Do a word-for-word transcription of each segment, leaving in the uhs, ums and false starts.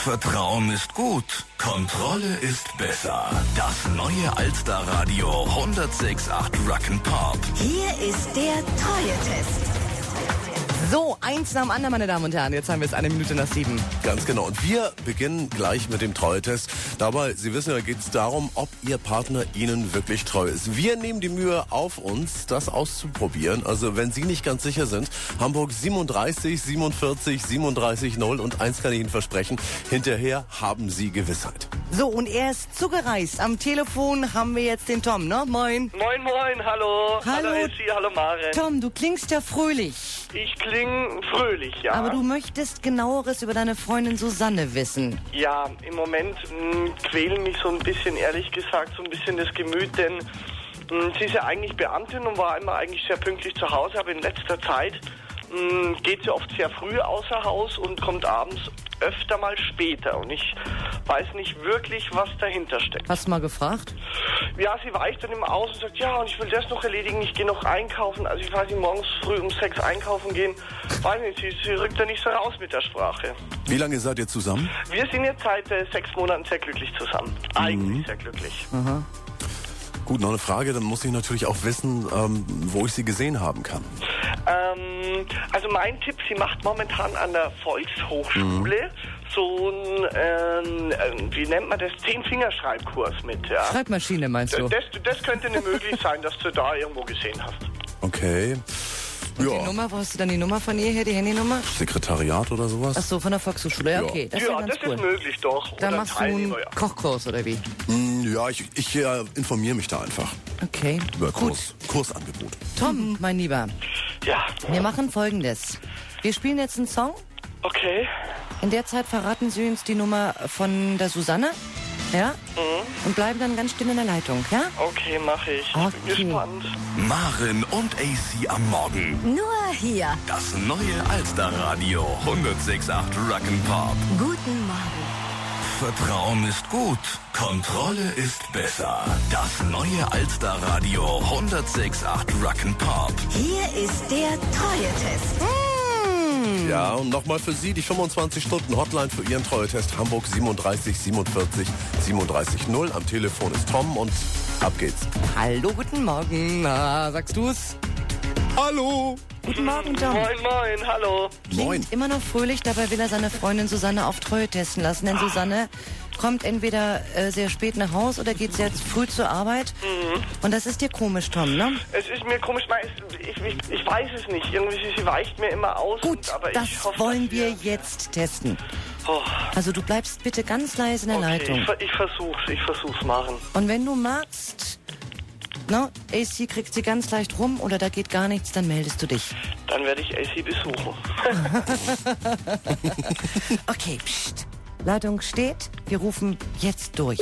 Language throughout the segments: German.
Vertrauen ist gut, Kontrolle ist besser. Das neue Alster-Radio hundertsechs Komma acht Rock'n'Pop. Hier ist der Treue-Test. So, eins nach dem anderen, meine Damen und Herren. Jetzt haben wir es eine Minute nach sieben. Ganz genau. Und wir beginnen gleich mit dem Treue-Test. Dabei, Sie wissen ja, geht es darum, ob Ihr Partner Ihnen wirklich treu ist. Wir nehmen die Mühe auf uns, das auszuprobieren. Also wenn Sie nicht ganz sicher sind, Hamburg siebenunddreißig, siebenundvierzig, siebenunddreißig, null und eins kann ich Ihnen versprechen, hinterher haben Sie Gewissheit. So, und er ist zugereist. Am Telefon haben wir jetzt den Tom, ne? Moin. Moin, moin, hallo. Hallo. Hallo, Elsie, hallo, Maren. Tom, du klingst ja fröhlich. Ich klinge fröhlich, ja. Aber du möchtest Genaueres über deine Freundin Susanne wissen. Ja, im Moment mh, quälen mich so ein bisschen, ehrlich gesagt, so ein bisschen das Gemüt, denn mh, sie ist ja eigentlich Beamtin und war immer eigentlich sehr pünktlich zu Hause, aber in letzter Zeit mh, geht sie oft sehr früh außer Haus und kommt abends öfter mal später. Und ich weiß nicht wirklich, was dahinter steckt. Hast du mal gefragt? Ja, sie weicht dann immer aus und sagt, ja, und ich will das noch erledigen, ich gehe noch einkaufen. Also ich weiß nicht, morgens früh um sechs einkaufen gehen. Weiß nicht, sie, sie rückt da nicht so raus mit der Sprache. Wie lange seid ihr zusammen? Wir sind jetzt seit äh, sechs Monaten sehr glücklich zusammen. Eigentlich mhm. sehr glücklich. Aha. Gut, noch eine Frage, dann muss ich natürlich auch wissen, ähm, wo ich sie gesehen haben kann. Ähm, also mein Tipp, sie macht momentan an der Volkshochschule mhm. so ein, ähm, wie nennt man das, Zehn-Fingerschreibkurs mit. Ja. Schreibmaschine meinst du? Das, das könnte eine möglich sein, dass du da irgendwo gesehen hast. Okay. Und ja. die Nummer, wo hast du dann die Nummer von ihr her, die Handynummer? Sekretariat oder sowas? Ach so, von der Volkshochschule. Ja, okay, das ist ja, ja ganz das cool. ist möglich, doch. Da Oder machst du einen ja. Kochkurs oder wie? Mm, ja, ich, ich äh, informiere mich da einfach. Okay, über gut. Kurs, Kursangebot. Tom, Mhm. mein Lieber, Ja. wir machen Folgendes. Wir spielen jetzt einen Song. Okay. In der Zeit verraten Sie uns die Nummer von der Susanne. Ja? Mhm. Und bleiben dann ganz still in der Leitung, ja? Okay, mache ich. Ich Okay. bin gespannt. Maren und A C am Morgen. Nur hier. Das neue Alster-Radio hundertsechs Komma acht Rock'n'Pop. Guten Morgen. Vertrauen ist gut, Kontrolle ist besser. Das neue Alster-Radio hundertsechs Komma acht Rock'n'Pop. Hier ist der Treue-Test. Ja, und nochmal für Sie die fünfundzwanzig Stunden Hotline für Ihren Treue-Test. Hamburg siebenunddreißig, siebenundvierzig, siebenunddreißig, null. Am Telefon ist Tom und ab geht's. Hallo, guten Morgen. Na, sagst du's? Hallo. Guten Morgen, Tom. Moin, moin, hallo. Klingt Moin. immer noch fröhlich, dabei will er seine Freundin Susanne auf Treue testen lassen. Denn Susanne kommt entweder äh, sehr spät nach Hause oder geht sehr früh zur Arbeit. Mhm. Und das ist dir komisch, Tom, ne? Es ist mir komisch, weil ich, ich, ich weiß es nicht. Irgendwie, sie, sie weicht mir immer aus. Gut, und, aber das ich hoffe, wollen dass wir jetzt testen. Oh, Also du bleibst bitte ganz leise in der okay, Leitung. ich, ver- ich versuch's, ich versuch's machen. Und wenn du magst, ne, A C kriegt sie ganz leicht rum oder da geht gar nichts, dann meldest du dich. Dann werde ich A C besuchen. Okay, pst. Leitung steht, wir rufen jetzt durch.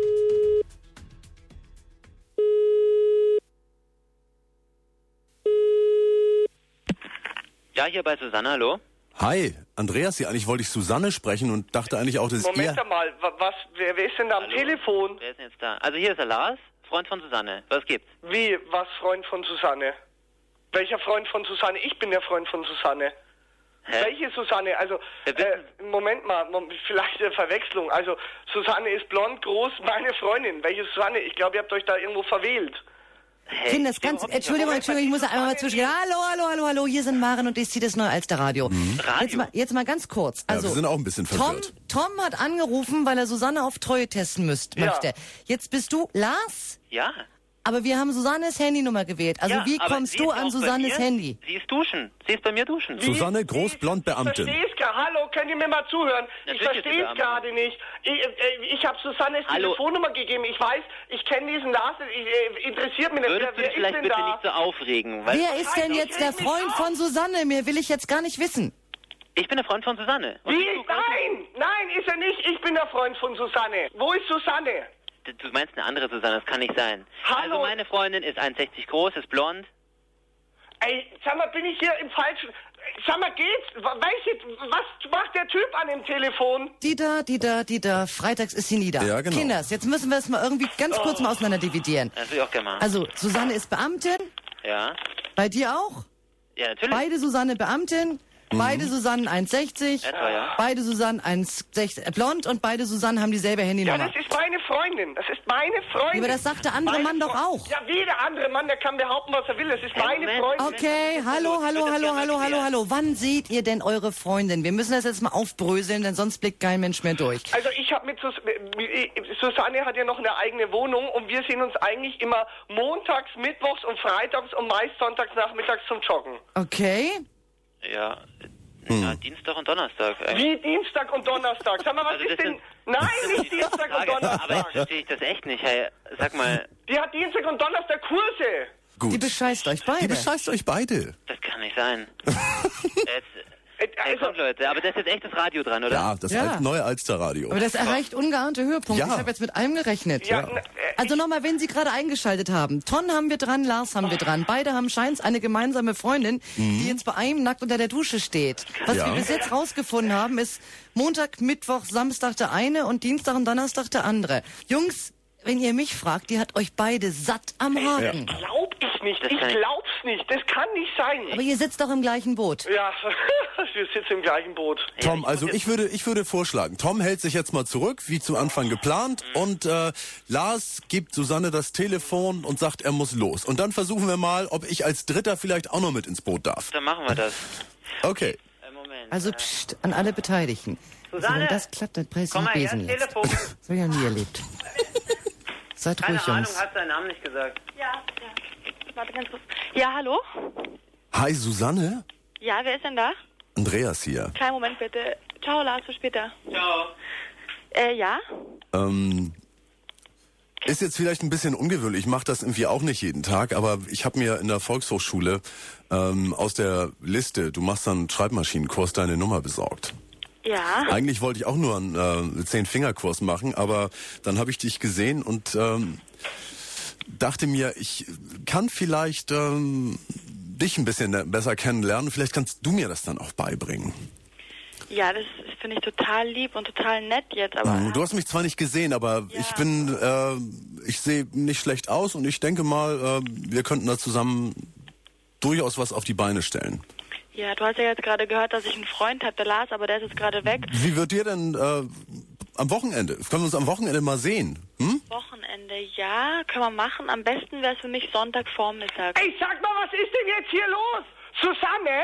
Ja, hier bei Susanne, hallo? Hi, Andreas hier. Eigentlich wollte ich Susanne sprechen und dachte eigentlich auch, dass Moment ihr... mal, wa- was, wer, wer ist denn da am Hallo? Telefon? Wer ist denn jetzt da? Also hier ist der Lars, Freund von Susanne. Was gibt's? Wie, was Freund von Susanne? Welcher Freund von Susanne? Ich bin der Freund von Susanne. Hä? Welche Susanne? Also, Wer bist äh, Moment mal, Mom- vielleicht eine Verwechslung. Also, Susanne ist blond, groß, meine Freundin. Welche Susanne? Ich glaube, ihr habt euch da irgendwo verwählt. Hä? Kind, das Ich bin ganz, überhaupt nicht Entschuldigung, Entschuldigung, ich muss da einmal mal zwischen. Hallo, hallo, hallo, hallo, hier sind Maren und ich ziehe das neue Alster Radio. Radio? Jetzt mal, jetzt mal ganz kurz. Ja, Also, wir sind auch ein bisschen Tom, verwirrt. Tom hat angerufen, weil er Susanne auf Treue testen müsst, Ja. möchte. Jetzt bist du Lars, Ja. aber wir haben Susannes Handynummer gewählt. Also ja, wie aber kommst sie du ist an auch bei Susannes mir. Handy? Sie ist duschen. Sie ist bei mir duschen. Susanne, groß, blond, Beamtin. Ich versteh's gerade. Hallo, könnt ihr mir mal zuhören? Natürlich ich ist sie verstehe es Beamtin. gerade nicht. Ich, äh, ich habe Susannes Hallo. Telefonnummer gegeben. Ich weiß, ich kenne diesen Lars. Ich, äh, interessiert mich nicht. Würdest Wer, du wer dich vielleicht ist denn bitte da? nicht so aufregen? Weil Wer ist denn ich jetzt der reg mich Freund auf. von Susanne? Mir will ich jetzt gar nicht wissen. ich bin der Freund von Susanne. Und Wie? sie- Nein, nein, ist er nicht. Ich bin der Freund von Susanne. Wo ist Susanne? Du du meinst eine andere Susanne, das kann nicht sein. Hallo? Also meine Freundin ist eins Komma sechzig groß, ist blond. Ey, sag mal, bin ich hier im falschen... Sag mal, geht's? Welche, was macht der Typ an dem Telefon? Die da, die da, die da. Freitags ist sie nieder. Ja, genau. Kinders, jetzt müssen wir es mal irgendwie ganz kurz mal auseinander dividieren. Das will ich auch gerne machen. Also, Susanne ist Beamtin. Ja. Bei dir auch? Ja, natürlich. Beide Susanne Beamtin. Beide Susannen eins sechzig, Etwa, ja. beide Susannen eins sechzig, äh, blond und beide Susannen haben dieselbe Ja, Handynummer. das ist meine Freundin. Das ist meine Freundin. Aber das sagt der andere Meine Mann doch Fre- auch. Ja, wie der andere Mann, der kann behaupten, was er will. Das ist meine Moment. Freundin. Okay, hallo, hallo, hallo, hallo, hallo, hallo. Wann seht ihr denn eure Freundin? Wir müssen das jetzt mal aufbröseln, denn sonst blickt kein Mensch mehr durch. Also ich habe mit Sus Susanne hat ja noch eine eigene Wohnung und wir sehen uns eigentlich immer montags, mittwochs und freitags und meist sonntags nachmittags zum Joggen. Okay. Ja, ja, Dienstag und Donnerstag. Wie eigentlich. Dienstag und Donnerstag? Sag mal, was Also ist das denn... sind- Nein, das nicht ist die Dienstag und Frage. Aber jetzt Donnerstag. verstehe ich das echt nicht. Hey, sag mal, Die hat Dienstag und Donnerstag Kurse. Gut. Die bescheißt euch beide. Die bescheißt euch beide. das kann nicht sein. Jetzt, Äh, hey, Also, kommt Leute, aber das ist jetzt echt das Radio dran, oder? Ja, das Ja. Alt, neue Alsterradio. Aber das erreicht ungeahnte Höhepunkte. Ja. Ich habe jetzt mit allem gerechnet. ja, n- äh, Also nochmal, wenn Sie gerade eingeschaltet haben. Ton haben wir dran, Lars haben wir dran. Beide haben scheins eine gemeinsame Freundin, die jetzt bei einem nackt unter der Dusche steht. Was Ja. wir bis jetzt rausgefunden haben, ist Montag, Mittwoch, Samstag der eine und Dienstag und Donnerstag der andere. Jungs, wenn ihr mich fragt, die hat euch beide satt am Haken. glaub ich nicht. Das Ich kann ich- glaub's nicht. Das kann nicht sein. Aber ihr sitzt doch im gleichen Boot. Ja, wir sitzen im gleichen Boot. Tom, also ich würde, ich würde vorschlagen, Tom hält sich jetzt mal zurück, wie zu Anfang geplant, und äh, Lars gibt Susanne das Telefon und sagt, er muss los. Und dann versuchen wir mal, ob ich als Dritter vielleicht auch noch mit ins Boot darf. Dann machen wir das. Okay. Äh, Moment. Also pst, an alle Beteiligten. Also, Susanne, wenn das klappt, dann presst komm den mal her, Besen jetzt. Telefon. Das habe ich ja nie erlebt. Seid Keine ruhig, Ahnung, Jungs. hast deinen Namen nicht gesagt. Ja, ja. Warte ganz kurz. Ja, hallo? Hi Susanne, Ja, wer ist denn da? Andreas hier. Kleinen Moment bitte. Ciao, Lars, bis später. Ciao. Äh, ja? Ähm, ist jetzt vielleicht ein bisschen ungewöhnlich, ich mache das irgendwie auch nicht jeden Tag, aber ich habe mir in der Volkshochschule ähm, aus der Liste, du machst dann einen Schreibmaschinenkurs, deine Nummer besorgt. Ja. Eigentlich wollte ich auch nur einen äh, Zehn-Finger-Kurs machen, aber dann habe ich dich gesehen und ähm, dachte mir, ich kann vielleicht ähm, dich ein bisschen besser kennenlernen. Vielleicht kannst du mir das dann auch beibringen. Ja, das finde ich total lieb und total nett jetzt, aber... Du hast mich zwar nicht gesehen, aber Ja. ich bin, äh, ich sehe nicht schlecht aus und ich denke mal, äh, wir könnten da zusammen durchaus was auf die Beine stellen. Ja, du hast ja jetzt gerade gehört, dass ich einen Freund habe, der Lars, aber der ist jetzt gerade weg. Wie wird dir denn äh, am Wochenende? Können wir uns am Wochenende mal sehen? Hm? Wochenende, ja, können wir machen. Am besten wäre es für mich Sonntagvormittag. Ey, sag mal, was ist denn jetzt hier los? Susanne?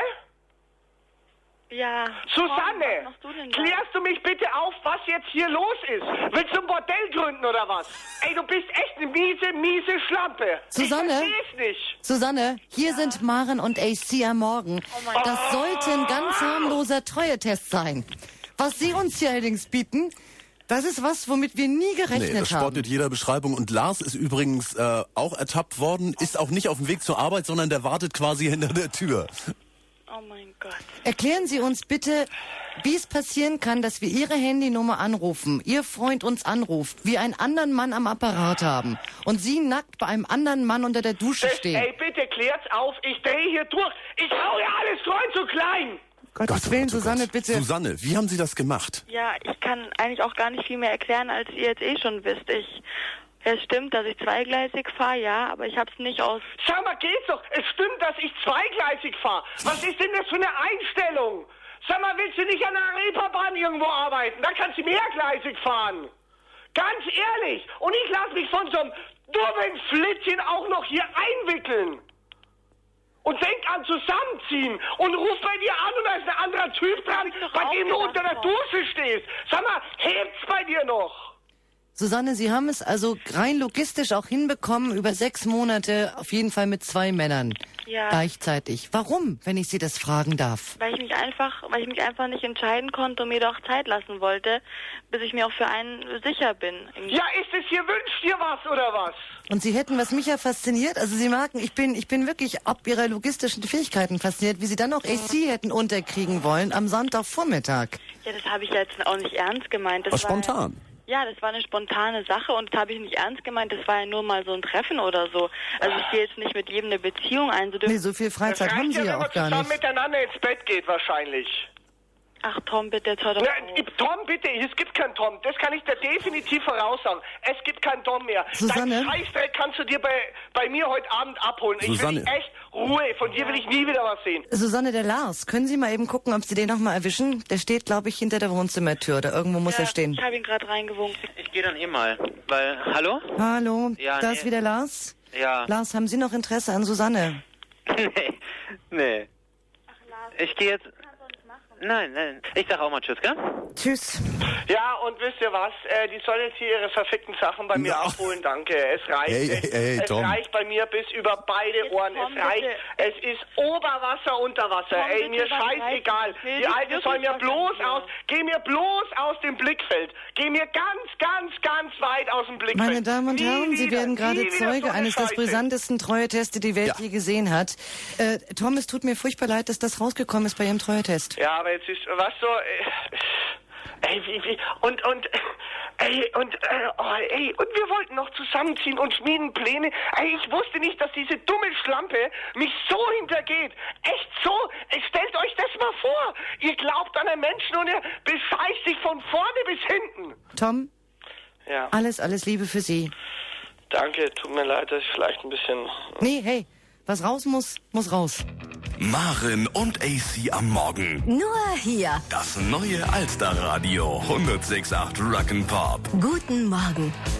Ja. Susanne, Was machst du denn da? klärst du mich bitte auf, was jetzt hier los ist? Willst du ein Bordell gründen oder was? Ey, du bist echt eine miese, miese Schlampe. Susanne? Ich versteh's nicht. Susanne, hier sind Maren und A C am Morgen. Das sollte ein ganz harmloser Treuetest sein. Was Sie uns hier allerdings bieten, das ist was, womit wir nie gerechnet Nee, das haben. spottet jeder Beschreibung. Und Lars ist übrigens äh, auch ertappt worden, ist auch nicht auf dem Weg zur Arbeit, sondern der wartet quasi hinter der Tür. Oh mein Gott. Erklären Sie uns bitte, wie es passieren kann, dass wir Ihre Handynummer anrufen, Ihr Freund uns anruft, wir einen anderen Mann am Apparat haben und Sie nackt bei einem anderen Mann unter der Dusche Das, stehen. ey, bitte klärt's auf. Ich drehe hier durch. Ich hau ja alles kreuz und klein. Gottes Gott, Willen, oh Gott, oh Susanne, Gott. bitte. Susanne, wie haben Sie das gemacht? Ja, ich kann eigentlich auch gar nicht viel mehr erklären, als ihr jetzt eh schon wisst. Ich, es stimmt, dass ich zweigleisig fahre, ja, aber ich hab's nicht aus... Sag mal, geht's doch. Es stimmt, dass ich zweigleisig fahre. Was ist denn das für eine Einstellung? Sag mal, willst du nicht an der Reeperbahn irgendwo arbeiten? Dann kannst du mehrgleisig fahren. Ganz ehrlich. Und ich lasse mich von so einem dummen Flittchen auch noch hier einwickeln. Und denk an zusammenziehen und ruf bei dir an und da ist ein anderer Typ dran, doch bei auch dem du gedacht, unter der Frau. Dusche stehst. Sag mal, hebt's bei dir noch? Susanne, Sie haben es also rein logistisch auch hinbekommen, über sechs Monate auf jeden Fall mit zwei Männern Ja. gleichzeitig. Warum, wenn ich Sie das fragen darf? Weil ich mich einfach, weil ich mich einfach nicht entscheiden konnte und mir doch Zeit lassen wollte, bis ich mir auch für einen sicher bin. Ja, ist es hier, wünscht dir was oder was? Und Sie hätten, was mich ja fasziniert, also Sie merken, ich bin, ich bin wirklich ab Ihrer logistischen Fähigkeiten fasziniert, wie Sie dann noch A C hätten unterkriegen wollen am Sonntagvormittag. Ja, das habe ich jetzt auch nicht ernst gemeint. Das Was war, spontan? Ja, das war eine spontane Sache und das habe ich nicht ernst gemeint. Das war ja nur mal so ein Treffen oder so. Also ich gehe jetzt nicht mit jedem eine Beziehung ein. So Nee, so viel Freizeit Das haben reicht Sie ja, ja wenn man auch gar zusammen nicht. miteinander ins Bett geht wahrscheinlich. Ach Tom, bitte, jetzt hör doch Na, auf. Tom, bitte, es gibt keinen Tom. Das kann ich dir definitiv voraussagen. Es gibt keinen Tom mehr. Susanne? Dein Scheißdreck kannst du dir bei, bei mir heute Abend abholen. Susanne. Ich will echt Ruhe. Von dir will ich nie wieder was sehen. Susanne, der Lars, können Sie mal eben gucken, ob Sie den noch mal erwischen? Der steht, glaube ich, hinter der Wohnzimmertür oder irgendwo muss Ja, er stehen. Ich habe ihn gerade reingewunken. Ich gehe dann eh mal, weil, hallo? Hallo, Ja, da nee. ist wieder Lars. Ja. Lars, haben Sie noch Interesse an Susanne? nee, nee. Ich gehe jetzt... Nein, nein. Ich sag auch mal Tschüss, gell? Tschüss. Ja, und wisst ihr was? Äh, die soll jetzt hier ihre verfickten Sachen bei mir Ja. abholen, danke. Es reicht. Hey, es, hey, hey, es Tom. reicht bei mir bis über beide Ohren. Tom, es reicht. bitte. Es ist Oberwasser, Unterwasser. Tom, Ey, mir bitte, was scheißegal. reicht? Ich will Die dich Alte soll wirklich mir bloß verstehen. aus, geh mir bloß aus dem Blickfeld. Geh mir ganz, ganz, ganz weit aus dem Blickfeld. Meine Damen und Nie Herren, Sie wieder, werden gerade nie wieder Zeuge so eine eines der Scheiße. brisantesten Treue-Tests, die die Welt Ja. je gesehen hat. Äh, Tom, es tut mir furchtbar leid, dass das rausgekommen ist bei Ihrem Treue-Test. Ja, aber jetzt ist, was so, äh, ey, wie, wie, und, und, ey, und, äh, oh, ey, und wir wollten noch zusammenziehen und schmieden Pläne. Ey, ich wusste nicht, dass diese dumme Schlampe mich so hintergeht. Echt so? Ey, stellt euch das mal vor. Ihr glaubt an einen Menschen und er bescheißt sich von vorne bis hinten. Tom, Ja, alles, alles Liebe für Sie. danke, tut mir leid, dass ich vielleicht ein bisschen... Nee, hey, was raus muss, muss raus. Maren und A C am Morgen. Nur hier. Das neue Alster Radio hundertsechs Komma acht Rock'n'Pop. Guten Morgen.